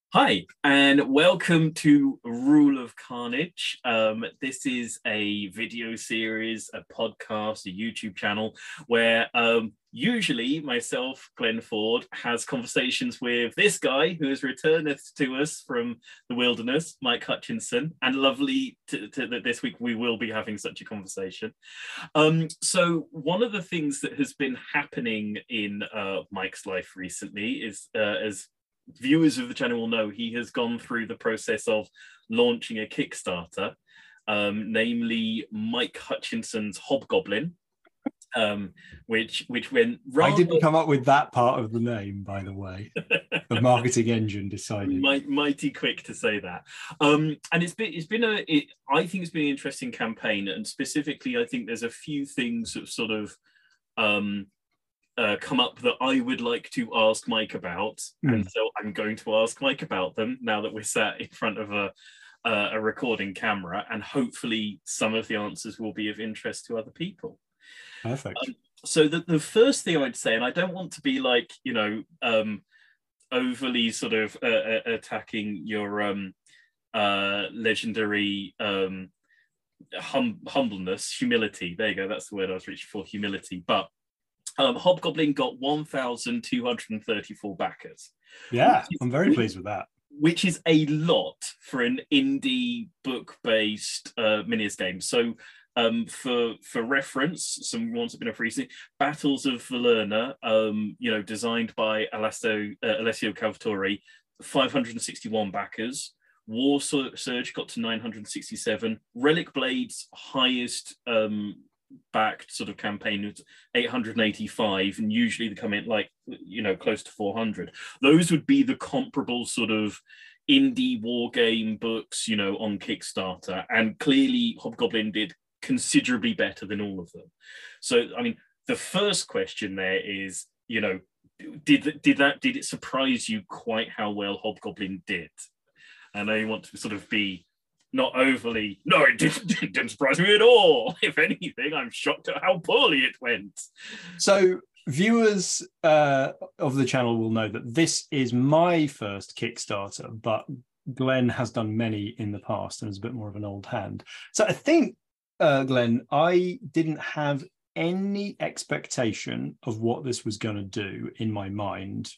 Hi, and welcome to Rule of Carnage. This is a video series, a podcast, a YouTube channel where usually myself, Glenn Ford, has conversations with this guy who has returned to us from the wilderness, Mike Hutchinson, and lovely that this week we will be having such a conversation. So one of the things that has been happening in Mike's life recently is, as viewers of the channel will know, he has gone through the process of launching a Kickstarter, namely Mike Hutchinson's Hobgoblin, which went rather... I didn't come up with that part of the name, by the way. The marketing engine decided. Mighty quick to say that. And I think it's been an interesting campaign, and specifically I think there's a few things that sort of come up that I would like to ask Mike about, and so I'm going to ask Mike about them now that we're sat in front of a recording camera, and hopefully some of the answers will be of interest to other people. Perfect. So the first thing I'd say, and I don't want to be like, overly sort of attacking your legendary humbleness, humility. There you go. That's the word I was reaching for, humility. But Hobgoblin got 1,234 backers. Yeah, I'm very pleased with that. Which is a lot for an indie book-based minis game. So for reference, some ones have been up recently. Battles of Valerna, designed by Alessio Cavatore, 561 backers. War Surge got to 967. Relic Blade's highest backed sort of campaign was 885, and usually they come in like close to 400. Those would be the comparable sort of indie war game books on Kickstarter, and clearly Hobgoblin did considerably better than all of them. So I mean, the first question there is, did it surprise you quite how well Hobgoblin did? I know you want to sort of be not overly, no, it didn't surprise me at all. If anything, I'm shocked at how poorly it went. So viewers of the channel will know that this is my first Kickstarter, but Glenn has done many in the past and is a bit more of an old hand. So I think, Glenn, I didn't have any expectation of what this was going to do in my mind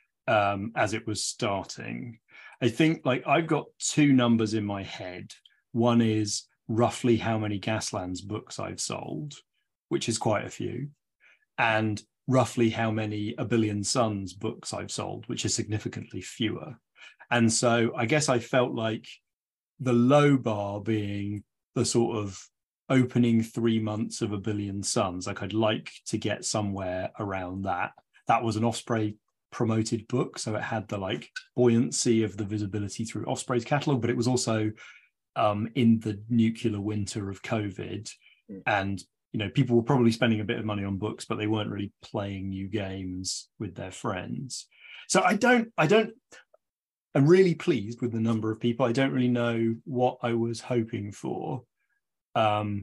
as it was starting. I think I've got two numbers in my head. One is roughly how many Gaslands books I've sold, which is quite a few, and roughly how many A Billion Suns books I've sold, which is significantly fewer. And so I guess I felt like the low bar being the sort of opening 3 months of A Billion Suns. I'd like to get somewhere around that. That was an Osprey promoted book, so it had the buoyancy of the visibility through Osprey's catalog, but it was also in the nuclear winter of COVID, and people were probably spending a bit of money on books, but they weren't really playing new games with their friends. So I'm really pleased with the number of people. I don't really know what I was hoping for, and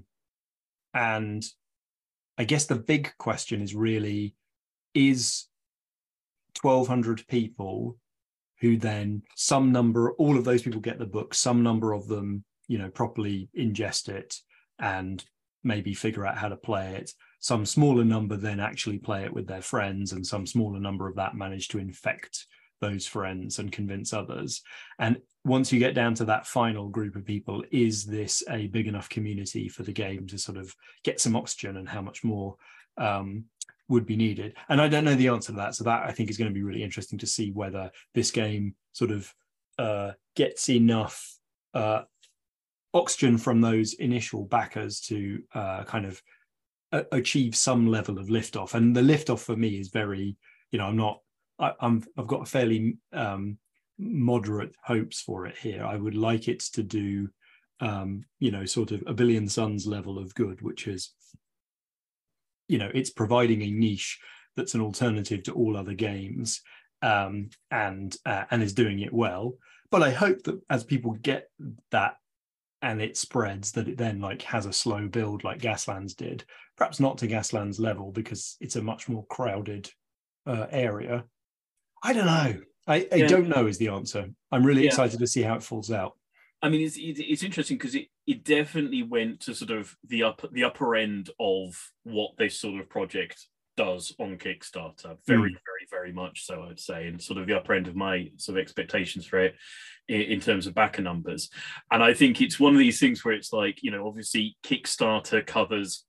I guess the big question is really, is 1,200 people who then all of those people get the book, some number of them properly ingest it and maybe figure out how to play it, some smaller number then actually play it with their friends, and some smaller number of that manage to infect those friends and convince others. And once you get down to that final group of people, is this a big enough community for the game to sort of get some oxygen, and how much more would be needed? And I don't know the answer to that. So that I think is going to be really interesting to see whether this game sort of gets enough oxygen from those initial backers to kind of achieve some level of liftoff. And the liftoff for me is very, I've got a fairly moderate hopes for it here. I would like it to do, sort of A Billion Suns level of good, which is, it's providing a niche that's an alternative to all other games, and is doing it well. But I hope that as people get that and it spreads, that it then has a slow build like Gaslands did. Perhaps not to Gaslands level, because it's a much more crowded area. I don't know. I Yeah, don't know is the answer. I'm really yeah. excited to see how it falls out. I mean, it's interesting because it definitely went to sort of the upper end of what this sort of project does on Kickstarter. Very, very, very much so, I'd say, and sort of the upper end of my sort of expectations for it in terms of backer numbers. And I think it's one of these things where it's like, obviously Kickstarter covers,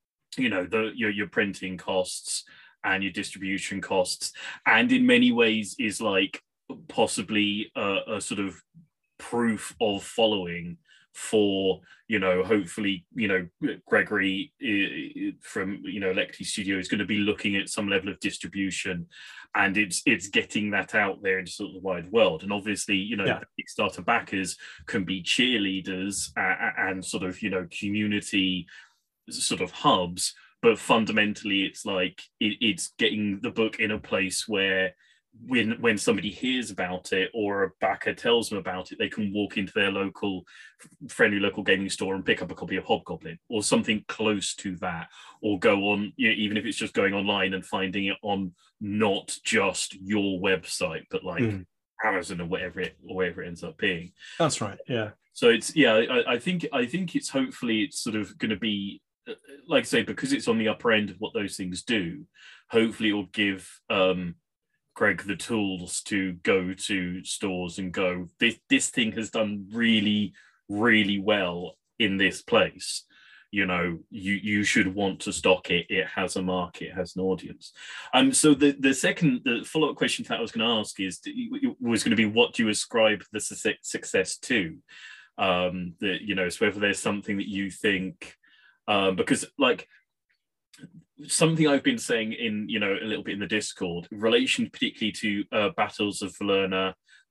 your printing costs and your distribution costs, and in many ways is like possibly a sort of proof of following for hopefully Gregory from Lecti Studio is going to be looking at some level of distribution, and it's getting that out there into sort of the wide world. And obviously Kickstarter backers can be cheerleaders and sort of community sort of hubs, but fundamentally it's like it's getting the book in a place where when somebody hears about it or a backer tells them about it, they can walk into their friendly local gaming store and pick up a copy of Hobgoblin or something close to that, or go on, even if it's just going online and finding it on not just your website, but like Amazon or wherever it ends up being. That's right. Yeah. So I think it's hopefully it's sort of going to be, like I say, because it's on the upper end of what those things do. Hopefully, it will give Greg the tools to go to stores and go, this thing has done really, really well in this place. You should want to stock it. It has a market, it has an audience. So the follow-up question to that I was going to ask was going to be, what do you ascribe the success to? So whether there's something that you think, because like something I've been saying in a little bit in the Discord, in relation particularly to Battles of Valerna,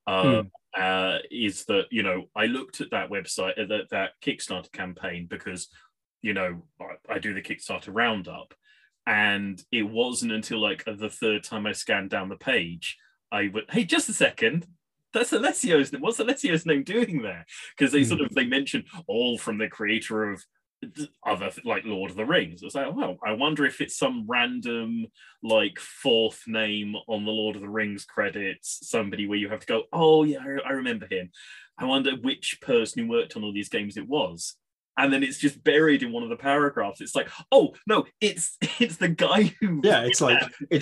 is that I looked at that website, that Kickstarter campaign, because I do the Kickstarter roundup, and it wasn't until like the third time I scanned down the page, I went, hey, just a second. That's Alessio's name. What's Alessio's name doing there? Because they mentioned all from the creator of other like Lord of the Rings. I was like, well, I wonder if it's some random like fourth name on the Lord of the Rings credits, somebody where you have to go, oh yeah, I remember him. I wonder which person who worked on all these games it was. And then it's just buried in one of the paragraphs. It's like, oh no, it's the guy who. Yeah, it's like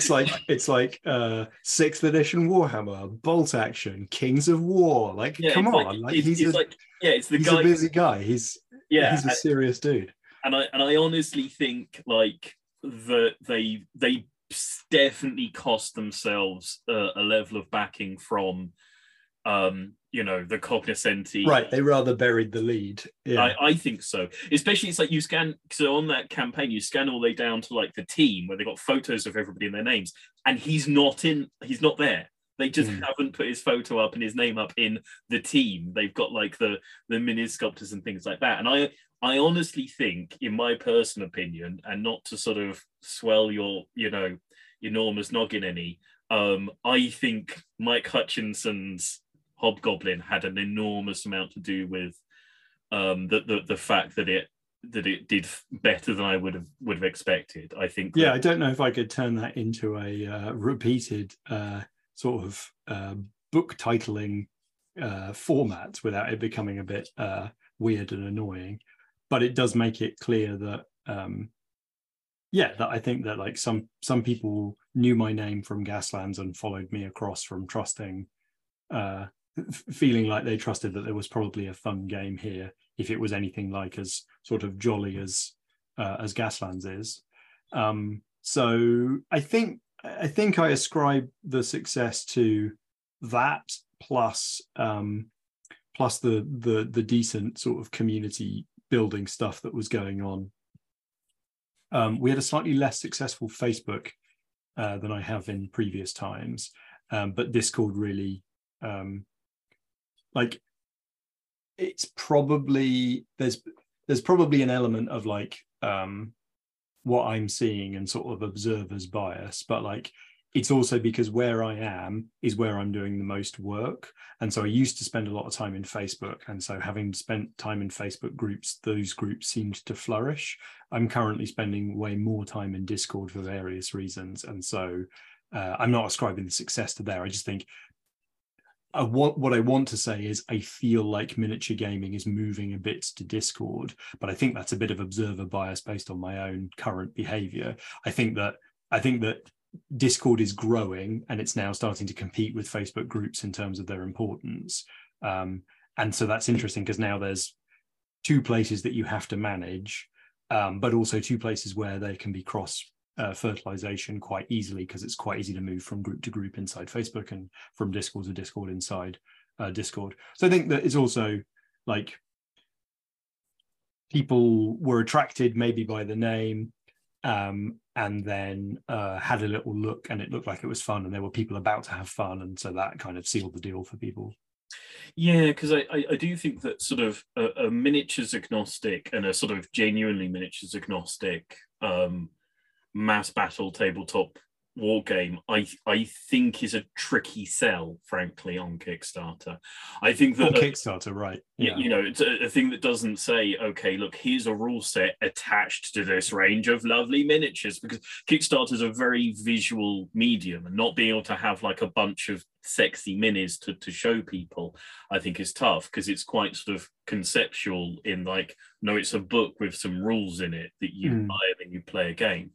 6th edition Warhammer, Bolt Action, Kings of War. Like, yeah, come on, he's the guy. A busy guy. He's a serious dude. And I honestly think like that they definitely cost themselves a level of backing from the cognoscenti. Right, they rather buried the lead. Yeah, I think so. Especially, it's like you scan, so on that campaign, you scan all the way down to like the team where they got photos of everybody and their names, and he's not there. They just haven't put his photo up and his name up in the team. They've got like the mini sculptors and things like that. And I honestly think, in my personal opinion, and not to sort of swell your enormous noggin any, I think Mike Hutchinson's Hobgoblin had an enormous amount to do with the fact that it did better than I would have expected. I think. Yeah, I don't know if I could turn that into a repeated sort of book titling format without it becoming a bit weird and annoying. But it does make it clear that that I think that like some people knew my name from Gaslands and followed me across from trusting, feeling like they trusted that there was probably a fun game here if it was anything like as sort of jolly as Gaslands is. So I think I ascribe the success to that plus the decent sort of community building stuff that was going on. We had a slightly less successful Facebook than I have in previous times, but Discord really it's probably there's probably an element of like what I'm seeing and sort of observer's bias, but like it's also because where I am is where I'm doing the most work. And so I used to spend a lot of time in Facebook. And so having spent time in Facebook groups, those groups seemed to flourish. I'm currently spending way more time in Discord for various reasons. And so I'm not ascribing the success to there. I just think what I want to say is I feel like miniature gaming is moving a bit to Discord, but I think that's a bit of observer bias based on my own current behavior. I think that Discord is growing, and it's now starting to compete with Facebook groups in terms of their importance. And so that's interesting, because now there's two places that you have to manage, but also two places where there can be cross fertilization quite easily, because it's quite easy to move from group to group inside Facebook and from Discord to Discord inside Discord. So I think that it's also like people were attracted maybe by the name, and then had a little look, and it looked like it was fun, and there were people about to have fun, and so that kind of sealed the deal for people. Yeah, because I do think that sort of a miniatures agnostic and a sort of genuinely miniatures agnostic mass battle tabletop war game, I think is a tricky sell, frankly, on Kickstarter. I think that on Kickstarter, right? Yeah, you know, it's a thing that doesn't say, okay, look, here's a rule set attached to this range of lovely miniatures, because Kickstarter is a very visual medium, and not being able to have like a bunch of sexy minis to show people, I think is tough, because it's quite sort of conceptual in like, no, it's a book with some rules in it that you buy and then you play a game.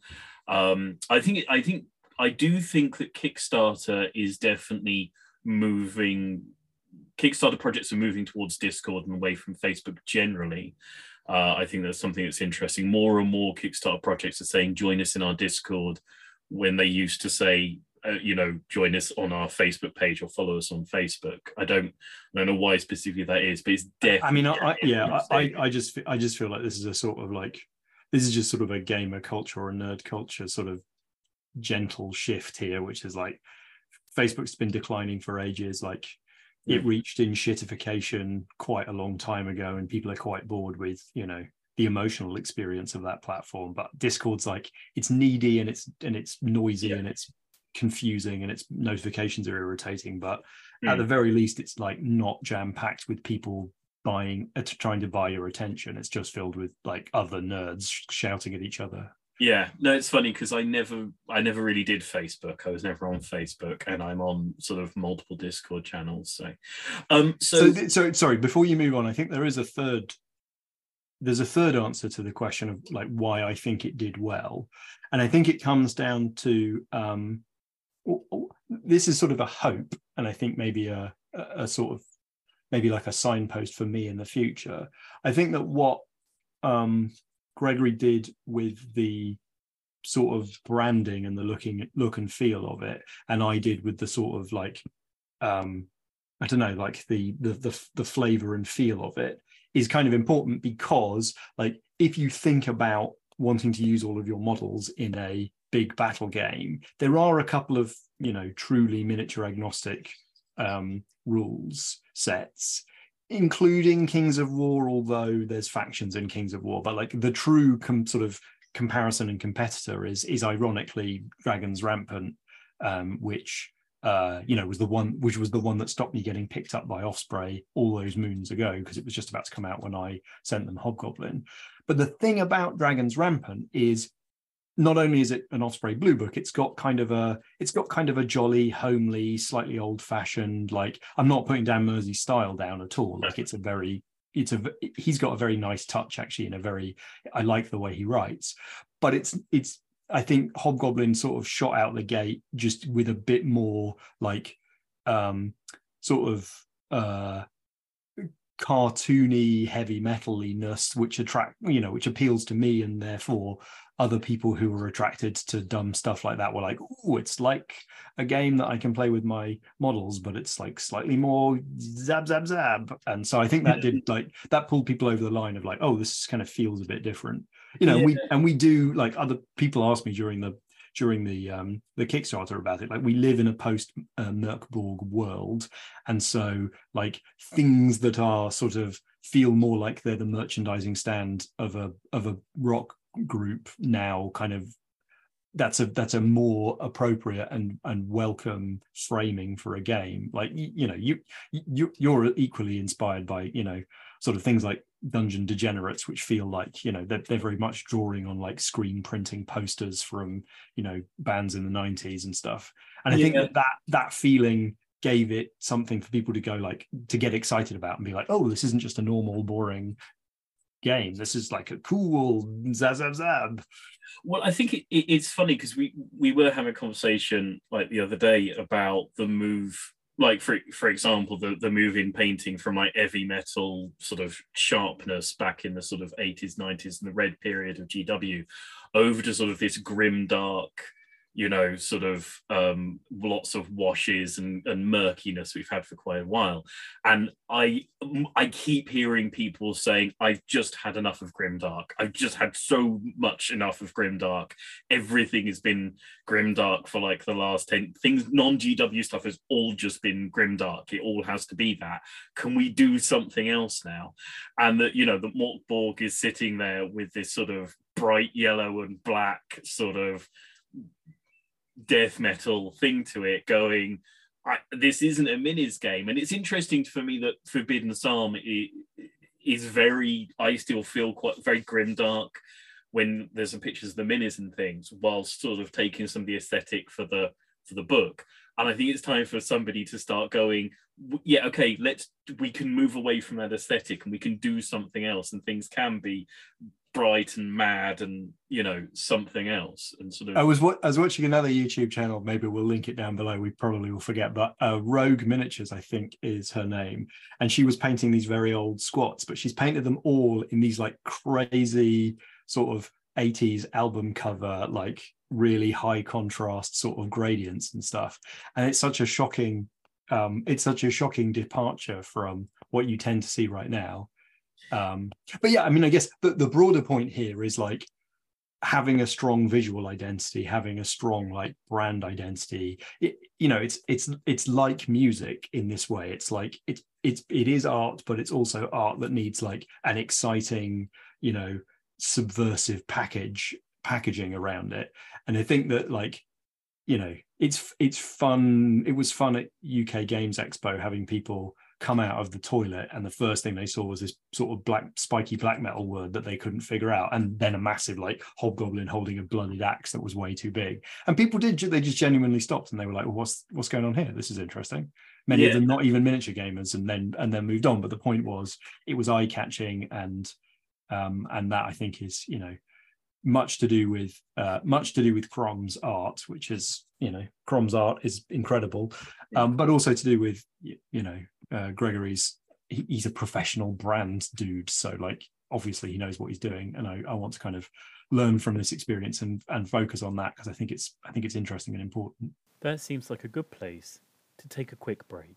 I do think that Kickstarter is definitely moving. Kickstarter projects are moving towards Discord and away from Facebook generally. I think that's something that's interesting. More and more Kickstarter projects are saying, join us in our Discord, when they used to say, join us on our Facebook page or follow us on Facebook. I don't know why specifically that is, but it's definitely. I mean, I just feel like this is a sort of like, this is just sort of a gamer culture or a nerd culture sort of gentle shift here, which is like Facebook's been declining for ages. Like it reached in shitification quite a long time ago, and people are quite bored with, the emotional experience of that platform. But Discord's like, it's needy and it's noisy and it's confusing and its notifications are irritating, but at the very least it's like not jam-packed with people trying to buy your attention. It's just filled with like other nerds shouting at each other. Yeah, no, it's funny because I never really did Facebook. I was never on Facebook, and I'm on sort of multiple Discord channels. So sorry, before you move on, I think there's a third answer to the question of like why I think it did well, and I think it comes down to this is sort of a hope, and I think maybe a sort of maybe like a signpost for me in the future. I think that what Gregory did with the sort of branding and the look and feel of it, and I did with the sort of like I don't know, like the flavor and feel of it, is kind of important, because like if you think about wanting to use all of your models in a big battle game, there are a couple of truly miniature agnostic rules sets, including Kings of War, although there's factions in Kings of War, but like the true sort of comparison and competitor is ironically Dragons Rampant, which was the one that stopped me getting picked up by Osprey all those moons ago, because it was just about to come out when I sent them Hobgoblin. But the thing about Dragons Rampant is, not only is it an Osprey Blue Book, it's got kind of a jolly, homely, slightly old-fashioned, like, I'm not putting Dan Mersey's style down at all. Like he's got a very nice touch, actually, I like the way he writes. But it's I think Hobgoblin sort of shot out the gate just with a bit more like sort of cartoony, heavy metal-iness, which appeals to me, and therefore other people who were attracted to dumb stuff like that were like, oh, it's like a game that I can play with my models, but it's like slightly more zab zab zab. And so I think that did that pulled people over the line of like, oh, this kind of feels a bit different, we do, like, other people ask me during the Kickstarter about it, like, we live in a post Merkborg world, and so like things that are sort of feel more like they're the merchandising stand of a rock group now, kind of that's a more appropriate and welcome framing for a game. Like, you're equally inspired by sort of things like Dungeon Degenerates, which feel like they're very much drawing on like screen printing posters from bands in the 90s and stuff. And I think that feeling gave it something for people to go like to get excited about and be like, oh, this isn't just a normal boring game. This is like a cool zab zab zab. Well, I think it's funny because we were having a conversation like the other day about the move, like for example, the move in painting from like heavy metal sort of sharpness back in the sort of 80s, 90s, and the red period of GW, over to sort of this grim dark, you know, sort of lots of washes and murkiness we've had for quite a while. And I keep hearing people saying, I've just had enough of grimdark. I've just had so much enough of grimdark. Everything has been grimdark for like the last 10 things. Non-GW stuff has all just been grimdark. It all has to be that. Can we do something else now? And that, you know, that Mort Borg is sitting there with this sort of bright yellow and black sort of death metal thing to it, going, this isn't a minis game. And it's interesting for me that Forbidden Psalm is very, I still feel quite very grimdark when there's some pictures of the minis and things, while sort of taking some of the aesthetic for the book. And I think it's time for somebody to start going, yeah, okay, we can move away from that aesthetic and we can do something else, and things can be bright and mad and, you know, something else. And sort of I was watching another YouTube channel, maybe we'll link it down below, we probably will forget, but Rogue Miniatures, I think is her name, and she was painting these very old squats, but she's painted them all in these like crazy sort of 80s album cover, like really high contrast sort of gradients and stuff. And it's such a shocking departure from what you tend to see right now. But yeah, I mean, I guess the broader point here is like having a strong visual identity, having a strong like brand identity. You know, it's like music in this way. It's like it is art, but it's also art that needs like an exciting, you know, subversive packaging around it. And I think that, like, you know, it's fun. It was fun at UK Games Expo having people come out of the toilet and the first thing they saw was this sort of black spiky black metal word that they couldn't figure out, and then a massive like hobgoblin holding a blooded axe that was way too big, and people they just genuinely stopped and they were like, well, what's going on here? This is interesting. Many of them not even miniature gamers, and then moved on. But the point was, it was eye-catching, and that I think is, you know, much to do with Crom's art, which is, you know, Crom's art is incredible, but also to do with, you know, Gregory's, he's a professional brand dude, so like obviously he knows what he's doing, and I want to kind of learn from this experience and focus on that, because I think it's interesting and important. That seems like a good place to take a quick break.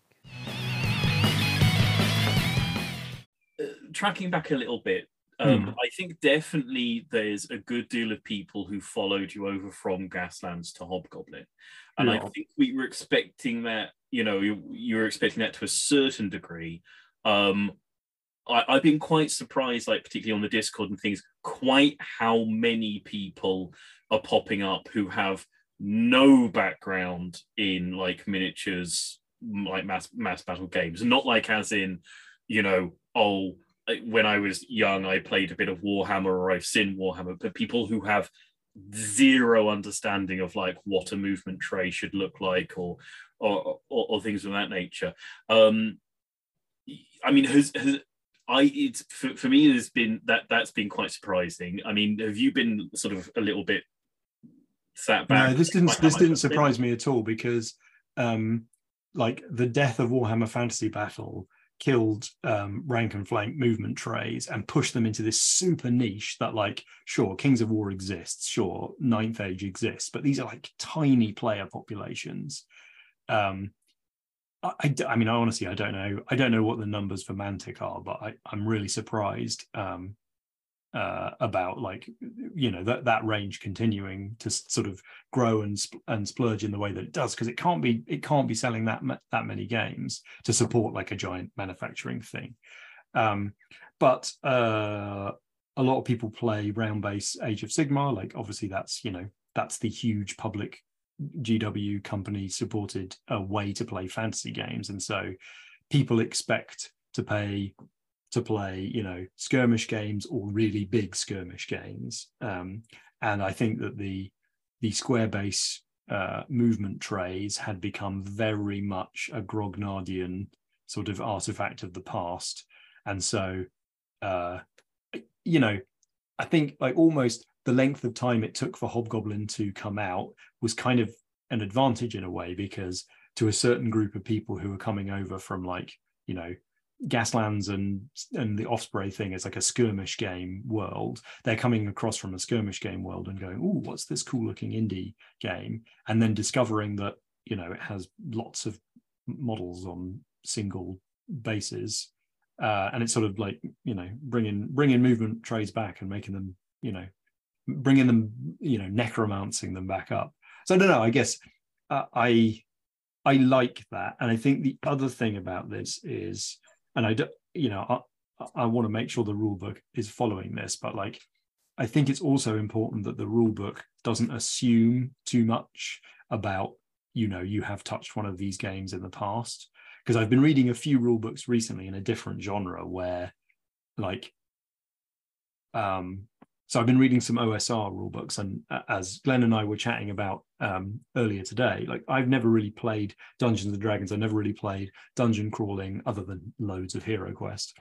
Tracking back a little bit, I think definitely there's a good deal of people who followed you over from Gaslands to Hobgoblin. And I think we were expecting that, you know, you were expecting that to a certain degree. I've been quite surprised, like particularly on the Discord and things, quite how many people are popping up who have no background in like miniatures, like mass battle games. Not like as in, you know, oh, when I was young, I played a bit of Warhammer, or I've seen Warhammer, but people who have zero understanding of like what a movement tray should look like, or things of that nature. I mean, it's for me, there's been that's been quite surprising. I mean, have you been sort of a little bit sat back? No, this didn't surprise me at all, because like the death of Warhammer Fantasy Battle killed rank and flank movement trays and pushed them into this super niche that, like, sure, Kings of War exists, sure, Ninth Age exists, but these are like tiny player populations. I mean, honestly, I don't know what the numbers for Mantic are, but I'm really surprised about, like, you know, that range continuing to sort of grow and splurge in the way that it does, because it can't be selling that many games to support like a giant manufacturing thing. But a lot of people play round base Age of Sigmar, like obviously that's, you know, that's the huge public GW company supported way to play fantasy games, and so people expect to play, you know, skirmish games or really big skirmish games, and I think that the square base movement trays had become very much a Grognardian sort of artifact of the past. And so, you know, I think like almost the length of time it took for Hobgoblin to come out was kind of an advantage in a way, because to a certain group of people who are coming over from like, you know, Gaslands and the Osprey thing is like a skirmish game world. They're coming across from a skirmish game world and going, "Oh, what's this cool looking indie game?" And then discovering that, you know, it has lots of models on single bases, and it's sort of like, you know, bringing movement trays back and making them, you know, bringing them, you know, necromancing them back up. So I don't know. I guess I like that, and I think the other thing about this is, and I want to make sure the rule book is following this, but like, I think it's also important that the rule book doesn't assume too much about, you know, you have touched one of these games in the past. Because I've been reading a few rule books recently in a different genre where, like, so I've been reading some OSR rule books, and as Glenn and I were chatting about earlier today, like, I've never really played Dungeons and Dragons. I've never really played dungeon crawling other than loads of Hero Quest.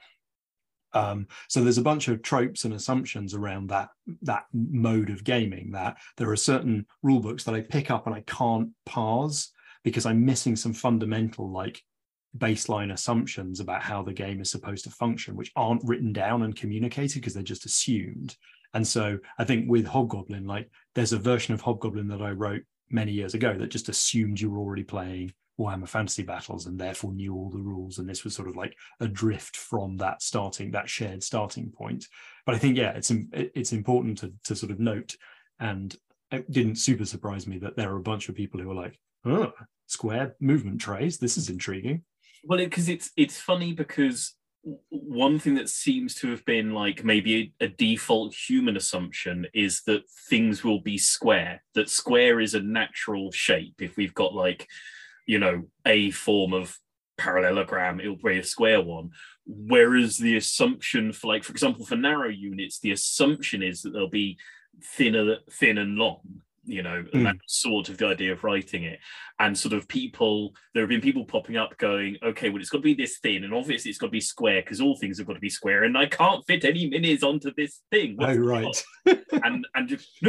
So there's a bunch of tropes and assumptions around that mode of gaming, that there are certain rule books that I pick up and I can't parse because I'm missing some fundamental, like, baseline assumptions about how the game is supposed to function, which aren't written down and communicated because they're just assumed. And so I think with Hobgoblin, like, there's a version of Hobgoblin that I wrote many years ago that just assumed you were already playing Warhammer Fantasy Battles and therefore knew all the rules. And this was sort of like a drift from that shared starting point. But I think, yeah, it's important to sort of note, and it didn't super surprise me that there are a bunch of people who are like, "Oh, square movement trays, this is intriguing." Well, because it's funny, because one thing that seems to have been like maybe a default human assumption is that things will be square, that square is a natural shape. If we've got, like, you know, a form of parallelogram, it'll be a square one. Whereas the assumption for, like, for example, for narrow units, the assumption is that they'll be thin and long. You know, and that's sort of the idea of writing it. And sort of there have been people popping up going, okay, well, it's got to be this thin, and obviously it's got to be square because all things have got to be square, and I can't fit any minis onto this thing. Oh, right. and just no.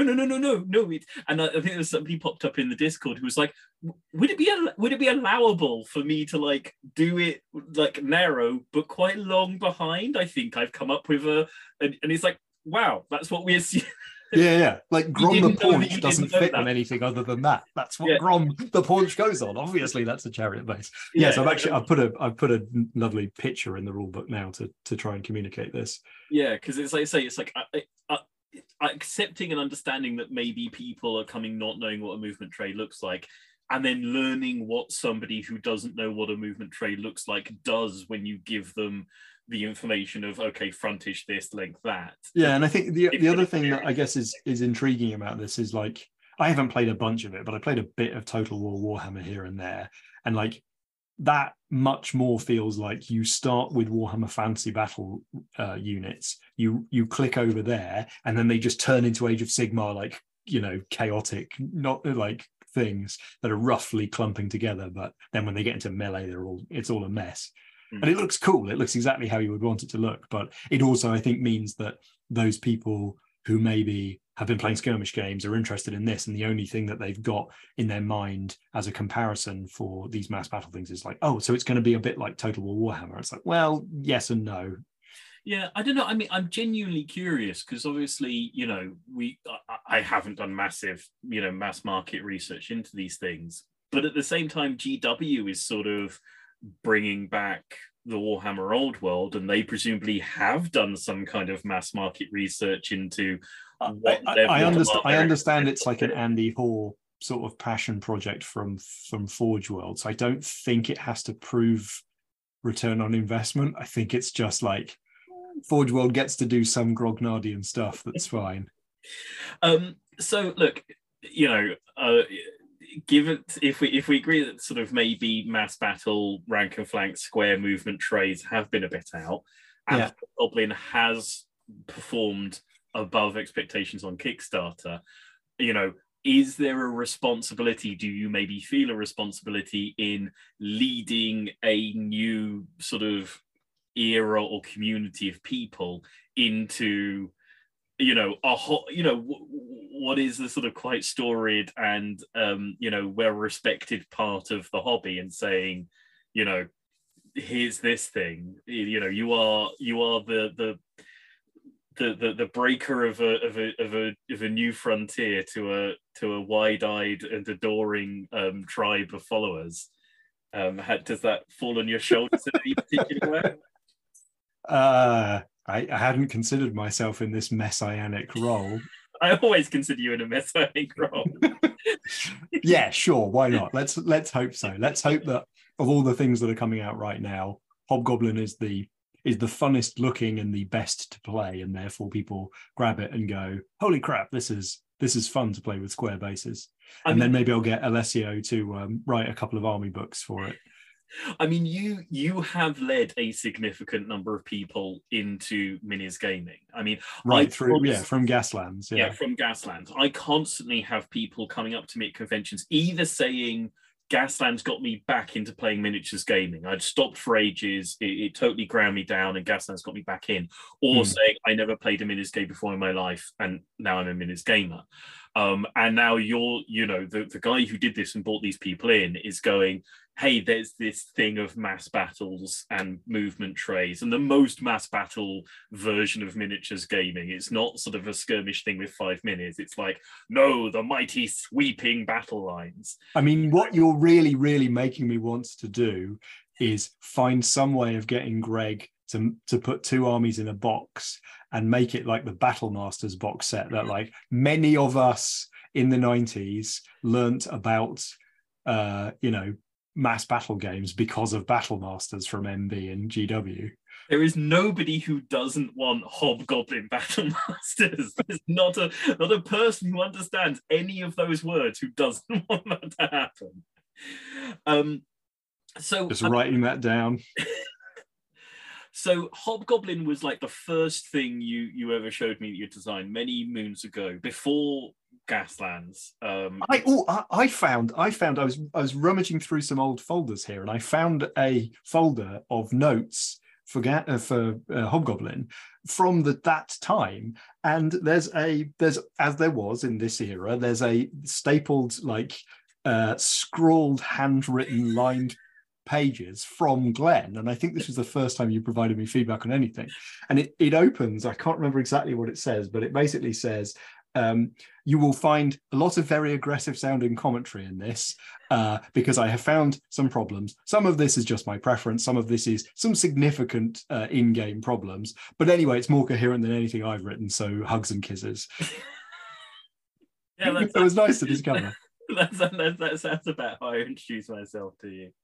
And I think there's somebody popped up in the Discord who was like, would it be allowable for me to, like, do it like narrow but quite long behind? I think I've come up with and it's like, wow, that's what we assume. Yeah. Like, Grom the Paunch doesn't fit on anything other than that. That's what Grom the Paunch goes on. Obviously, that's a chariot base. Yes, I've put a lovely picture in the rule book now to try and communicate this. Yeah, because it's like I say, it's like accepting and understanding that maybe people are coming not knowing what a movement tray looks like, and then learning what somebody who doesn't know what a movement tray looks like does when you give them the information of, okay, frontage this, length that. Yeah, and I think the other thing that I guess is intriguing about this is, like, I haven't played a bunch of it, but I played a bit of Total War Warhammer here and there, and like, that much more feels like you start with Warhammer Fantasy Battle units, you click over there, and then they just turn into Age of Sigmar, like, you know, chaotic, not like things that are roughly clumping together, but then when they get into melee, it's all a mess. And it looks cool. It looks exactly how you would want it to look. But it also, I think, means that those people who maybe have been playing skirmish games are interested in this, and the only thing that they've got in their mind as a comparison for these mass battle things is like, oh, so it's going to be a bit like Total War Warhammer. It's like, well, yes and no. Yeah, I don't know. I mean, I'm genuinely curious because obviously, you know, I haven't done massive, you know, mass market research into these things. But at the same time, GW is sort of bringing back the Warhammer Old World, and they presumably have done some kind of mass market research into what I understand it's like an Andy Hoare sort of passion project from Forge World, so I don't think it has to prove return on investment. I think it's just like Forge World gets to do some Grognardian stuff. That's fine. So look, you know, given if we agree that sort of maybe mass battle, rank and flank, square movement trays have been a bit out, and Goblin has performed above expectations on Kickstarter, you know, is there a responsibility? Do you maybe feel a responsibility in leading a new sort of era or community of people into, what is the sort of quite storied and well-respected part of the hobby, and saying, here's this thing, you are the breaker of a new frontier to a wide-eyed and adoring tribe of followers. Does that fall on your shoulders in any particular way? I hadn't considered myself in this messianic role. I always consider you in a messianic role. Yeah, sure. Why not? Let's hope so. Let's hope that of all the things that are coming out right now, Hobgoblin is the funnest looking and the best to play, and therefore people grab it and go, holy crap, this is fun to play with square bases. And then maybe I'll get Alessio to write a couple of army books for it. I mean, you have led a significant number of people into Minis gaming. I mean, from Gaslands. Yeah, from Gaslands. I constantly have people coming up to me at conventions, either saying Gaslands got me back into playing miniatures gaming. I'd stopped for ages. It totally ground me down, and Gaslands got me back in. Or saying I never played a minis game before in my life, and now I'm a minis gamer. And now you're, the guy who did this and brought these people in is going, hey, there's this thing of mass battles and movement trays, and the most mass battle version of miniatures gaming. It's not sort of a skirmish thing with 5 minutes. It's like, no, the mighty sweeping battle lines. I mean, what you're really, really making me want to do is find some way of getting Greg to put 2 armies in a box and make it like the Battle Masters box set that like many of us in the 90s learnt about, mass battle games because of Battle Masters from MB and GW. There is nobody who doesn't want Hobgoblin Battle Masters. There's not a person who understands any of those words who doesn't want that to happen. So just writing that down. So Hobgoblin was like the first thing you ever showed me that you designed many moons ago, before Gaslands. I found I was rummaging through some old folders here, and I found a folder of notes for Hobgoblin from that time, and there's as there was in this era, there's a stapled scrawled handwritten lined pages from Glenn, and I think this was the first time you provided me feedback on anything. And it opens, I can't remember exactly what it says, but it basically says, you will find a lot of very aggressive sounding commentary in this because I have found some problems. Some of this is just my preference, some of this is some significant in-game problems, but anyway, it's more coherent than anything I've written, so hugs and kisses. Yeah, it was nice to discover. That sounds about how I introduced myself to you.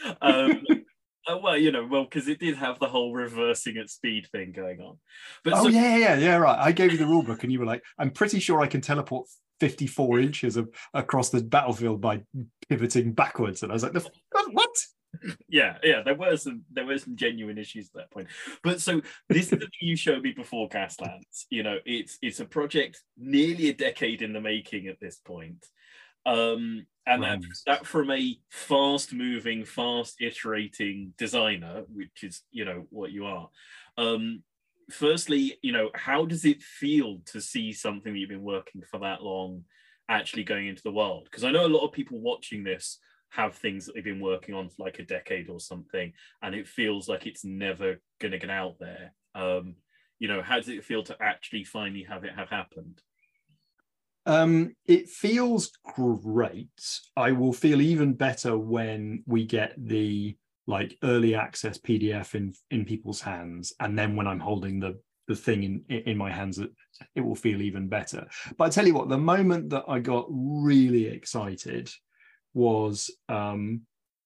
Because it did have the whole reversing at speed thing going on. But right. I gave you the rule book, and you were like, "I'm pretty sure I can teleport 54 inches across the battlefield by pivoting backwards." And I was like, "What?" Yeah. There were some genuine issues at that point. But so this is the thing you showed me before Gaslands. It's a project nearly a decade in the making at this point. And that from a fast-moving, fast-iterating designer, which is, what you are. Firstly, how does it feel to see something that you've been working for that long actually going into the world? Because I know a lot of people watching this have things that they've been working on for like a decade or something, and it feels like it's never going to get out there. How does it feel to actually finally have it have happened? It feels great. I will feel even better when we get the early access PDF in people's hands, and then when I'm holding the thing in my hands, it will feel even better. But I tell you what, the moment that I got really excited was we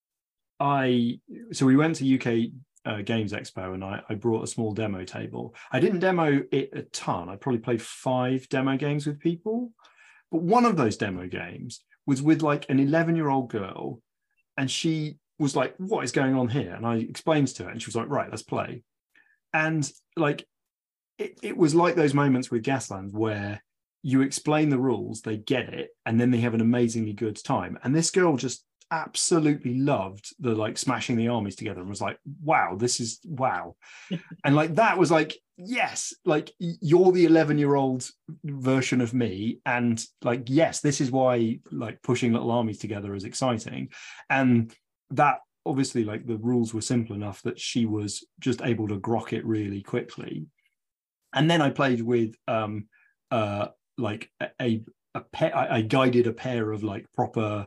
went to UK Games Expo, and I brought a small demo table. I didn't demo it a ton. I probably played 5 demo games with people, but one of those demo games was with an 11-year-old girl, and she was like, "What is going on here?" And I explained to her, and she was like, "Right, let's play." And it was like those moments with Gaslands where you explain the rules, they get it, and then they have an amazingly good time. And this girl just absolutely loved the like smashing the armies together and was like, wow, this is wow. And like that was like, yes, like you're the 11-year-old version of me, and like, yes, this is why like pushing little armies together is exciting. And that obviously, like, the rules were simple enough that she was just able to grok it really quickly. And then I played with like I guided a pair of like proper,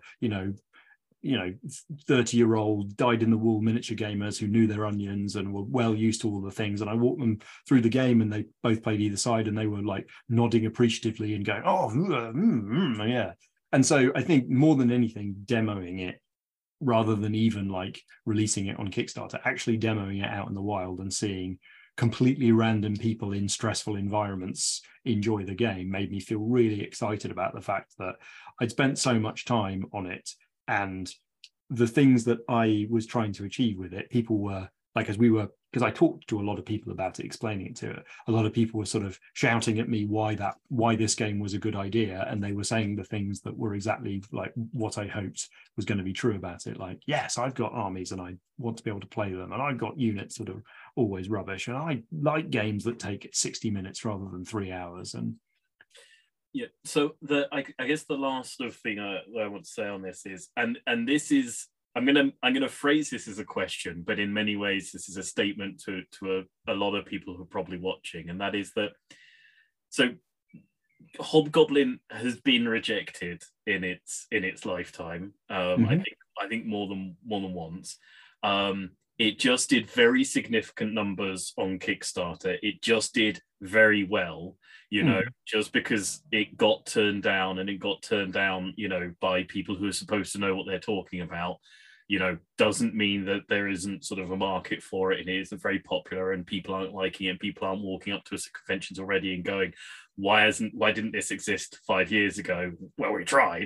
30-year-old dyed-in-the-wool miniature gamers who knew their onions and were well used to all the things. And I walked them through the game, and they both played either side, and they were like nodding appreciatively and going, "Oh, yeah." And so I think more than anything, demoing it rather than even like releasing it on Kickstarter, actually demoing it out in the wild and seeing completely random people in stressful environments enjoy the game made me feel really excited about the fact that I'd spent so much time on it, and the things that I was trying to achieve with it, people were like, because I talked to a lot of people about it, explaining it to it, a lot of people were sort of shouting at me why this game was a good idea, and they were saying the things that were exactly like what I hoped was going to be true about it. Like, yes, I've got armies and I want to be able to play them, and I've got units that are always rubbish, and I like games that take 60 minutes rather than 3 hours. And yeah, so I guess the last sort of thing I want to say on this is, and this is, I'm gonna phrase this as a question, but in many ways this is a statement to a lot of people who are probably watching, and that is that, so Hobgoblin has been rejected in its lifetime. I think more than once. It just did very significant numbers on Kickstarter. It just did very well, just because it got turned down, and it got turned down, by people who are supposed to know what they're talking about, doesn't mean that there isn't sort of a market for it, and it isn't very popular, and people aren't liking it, and people aren't walking up to us at conventions already and going, why didn't this exist 5 years ago? Well, we tried.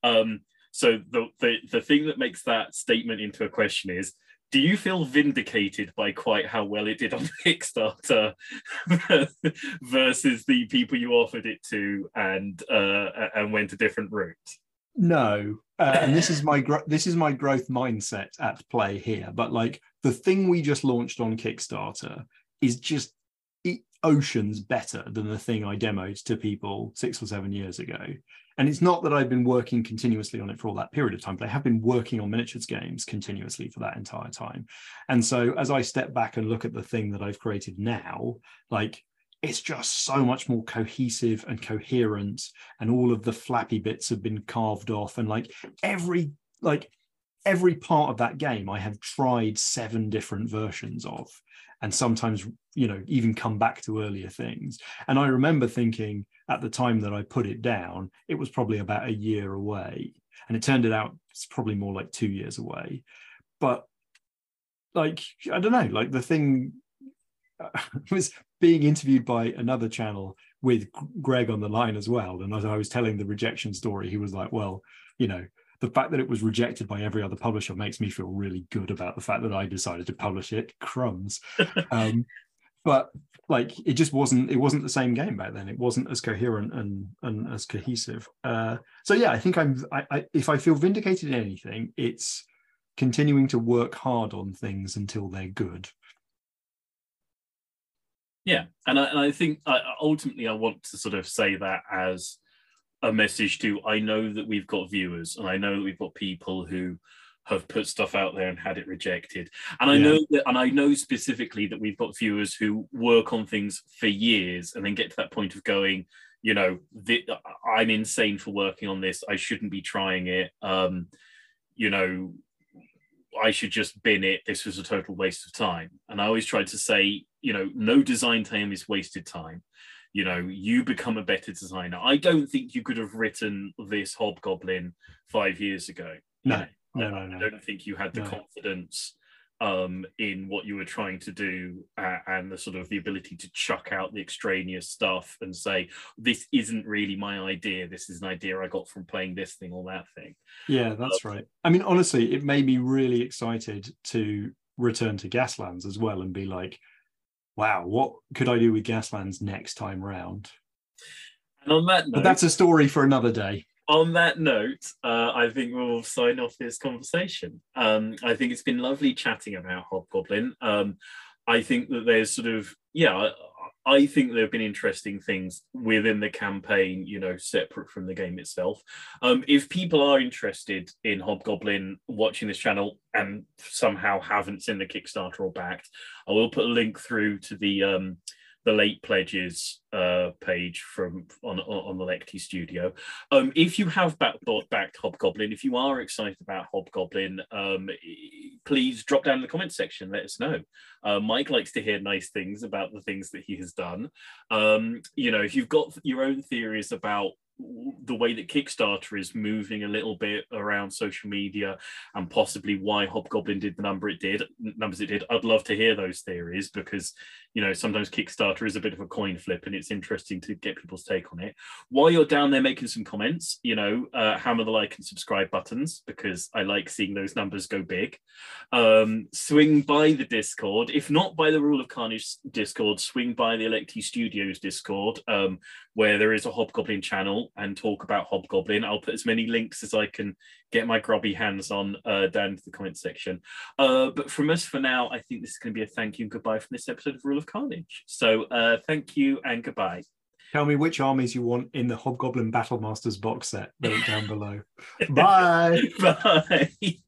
So the thing that makes that statement into a question is, do you feel vindicated by quite how well it did on Kickstarter versus the people you offered it to and went a different route? No, and this is my growth mindset at play here. But like, the thing we just launched on Kickstarter is just oceans better than the thing I demoed to people 6 or 7 years ago. And it's not that I've been working continuously on it for all that period of time, but I have been working on miniatures games continuously for that entire time. And so as I step back and look at the thing that I've created now, like, it's just so much more cohesive and coherent, and all of the flappy bits have been carved off, and like every part of that game I have tried 7 different versions of, and sometimes even come back to earlier things. And I remember thinking at the time that I put it down, it was probably about a year away, and it turned out it's probably more like 2 years away. But like, I don't know, like, the thing was being interviewed by another channel with Greg on the line as well, and as I was telling the rejection story, he was like, well, the fact that it was rejected by every other publisher makes me feel really good about the fact that I decided to publish it. Crumbs. But like, it just wasn't the same game back then. It wasn't as coherent and as cohesive. So yeah, I think if I feel vindicated in anything, it's continuing to work hard on things until they're good. Yeah, and I think ultimately I want to sort of say that as a message to, I know that we've got viewers, and I know that we've got people who have put stuff out there and had it rejected, and I know specifically that we've got viewers who work on things for years and then get to that point of going, I'm insane for working on this, I shouldn't be trying it, I should just bin it, this was a total waste of time. And I always try to say, no design time is wasted time. You become a better designer. I don't think you could have written this Hobgoblin 5 years ago. No. I don't think you had the confidence in what you were trying to do, and the sort of the ability to chuck out the extraneous stuff and say, this isn't really my idea, this is an idea I got from playing this thing or that thing. Yeah, that's right. I mean, honestly, it made me really excited to return to Gaslands as well and be like, wow, what could I do with Gaslands next time round? And on that note, but that's a story for another day. On that note, I think we'll sign off this conversation. I think it's been lovely chatting about Hobgoblin. I think that there's sort of, I think there have been interesting things within the campaign, separate from the game itself. If people are interested in Hobgoblin watching this channel and somehow haven't seen the Kickstarter or backed, I will put a link through to the late pledges page on the Lecty Studio. If you have backed Hobgoblin, if you are excited about Hobgoblin, please drop down in the comment section, let us know. Mike likes to hear nice things about the things that he has done. If you've got your own theories about the way that Kickstarter is moving a little bit around social media and possibly why Hobgoblin did the numbers it did, I'd love to hear those theories, because sometimes Kickstarter is a bit of a coin flip and it's interesting to get people's take on it. While you're down there making some comments, hammer the like and subscribe buttons, because I like seeing those numbers go big. Swing by the Discord. If not by the Rule of Carnage Discord, swing by the Lecty Studios Discord, where there is a Hobgoblin channel, and talk about Hobgoblin. I'll put as many links as I can get my grubby hands on down to the comment section. But from us for now, I think this is going to be a thank you and goodbye from this episode of Rule of Carnage. So thank you and goodbye. Tell me which armies you want in the Hobgoblin Battle Masters box set. Note down below. Bye. Bye.